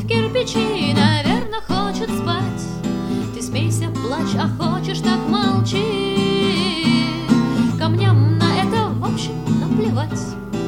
в кирпичи, наверно, хочет спать. Ты смейся, плачь, а хочешь, так молчи. Камням на это, в общем, наплевать.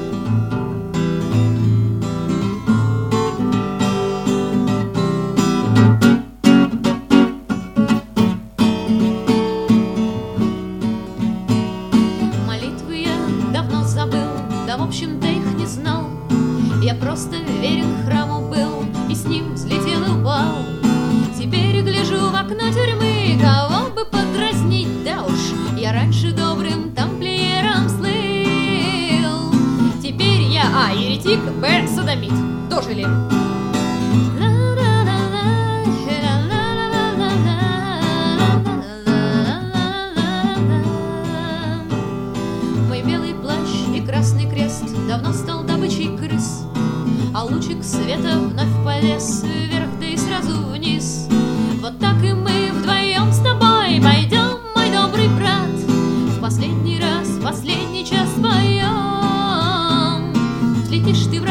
Молитвы я давно забыл, да, в общем-то, их не знал. Я просто верен храму был, и с ним взлетел и упал. Теперь гляжу в окно тюрьмы, кого бы подразнить, да уж, я раньше добрым тамплиером слыл. Теперь я А. еретик, Б. содомит. Дожили. Мой белый плащ и красный крест давно стал добычей крыс, а лучик света вновь полез вверх, да и сразу вниз. Вот так и мы вдвоем с тобой пойдем, мой добрый брат, в последний раз, в последний час поем. Взлетишь ты в